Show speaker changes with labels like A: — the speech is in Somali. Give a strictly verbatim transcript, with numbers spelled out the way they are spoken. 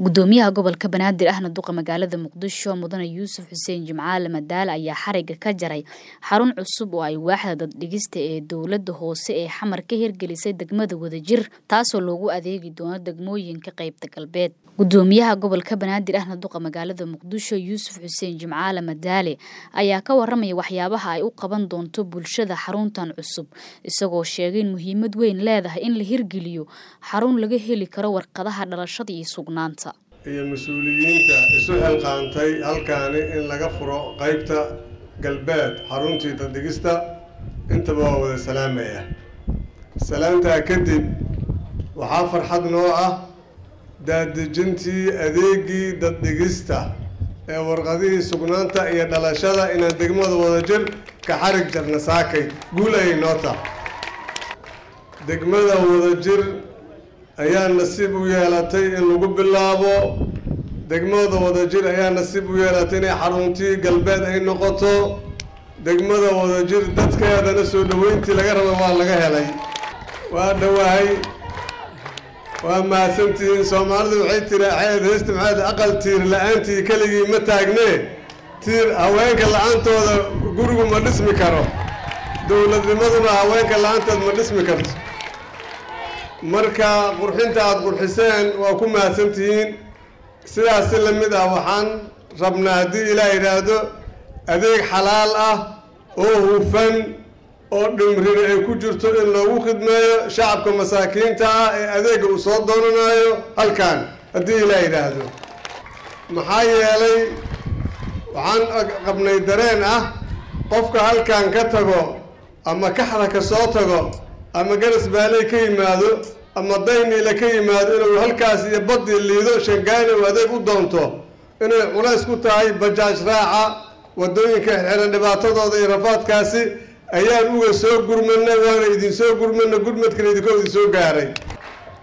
A: gudoomiyaha gobolka Banaadir ahna duqa magaalada Muqdisho mudane Yuusuf Xuseen Jimcaale Madaale ayaa xariga ka jaray xarun cusub oo ay waaxda dad dhigista ee dawladda hoose ee xamar ka hirgelisay degmada Wadajir taasoo loogu adeegi doono degmooyinka qaybta galbeed. gudoomiyaha gobolka Banaadir ahna duqa magaalada Muqdisho Yuusuf Xuseen Jimcaale Madaale ayaa ka waramay waxyaabaha ay u qaban doonto bulshada xaruntan cusub isagoo sheegay in muhiimad weyn leedahay in la hirgeliyo xarun laga heli karo warqadaha dhalashada iyo sugnaanta
B: iyo mas'uuliyiinta isu xilqaantay halkaan in laga furo qaybta galbeed xaruntii dad dhigista inta waa wada salaamaya salaanta kadib waxa farxad noo ah daadejintii adeegii dad dhigista ee warqadihii sugnaanta iyo dhalashada inaan degmada Wadajir ka xarig jarna saakay guul ay noota degmada Wadajir ayaa nasiib u yeelatay in lagu bilaabo degmada Wadajir ayaa nasiib u yeelatay in xaruntii galbeed ay noqoto degmada Wadajir dadkeedana soo dhaweyntii laga rabo waa laga helay waa dhawahay waa maasantiin Soomaalidu waxay tiraaxeen heesta maxaad aqal tiir la'aantii kaligii ma taagnee tiir haweenka la'aantooda gurigu ma dhismi karo dawladnimaduna haweenka la'aantood ma dhismi karto marka qurxinta aad qurxiseen waa ku maasantiin sidaas la mid ah waxaan rabnaa hadii Ilaahay yiraahdo adeeg xalaal ah oo hufan oo dhimrin ay ku jirto in lagu khidmeeyo shacabka masaakiinta ah ee adeega u soo doonanayo halkaan hadii Ilaahay yiraahdo maxaa yeelay waxaan qabnay dareen ah qofka halkaan ka tago ama kaxda ka soo tago ama garas baalay ka yimaado ama dayni la ka yimaado inuu halkaas iyo badii liido shangaani adeeg u doonto inay culays ku tahay bajaaj raaca wadooyinka xiran dhibaatadooda iyo rafaadkaasi ayaan uga soo gurmanay waana idin soo gurmanay gurmadkan idin soo gaaray